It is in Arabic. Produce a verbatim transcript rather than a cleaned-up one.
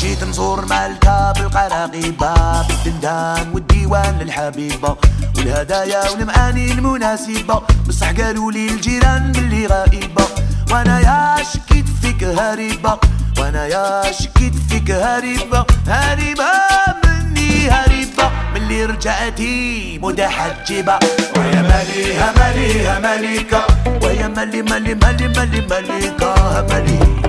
جيت نزور مالكا بالقراقيبة، بالدندان والديوان للحبيبة والهدايا والمعاني المناسبة. بصح قالوا لي الجيران باللي غائبة، وانا يا شكيت فيك هريبة، وانا يا شكيت فيك هريبة، هريبة مني هريبة ملي رجعتي متحجبة. ويا مالي همالي هماليكا، ويا مالي مالي مالي مالي ماليكا همالي.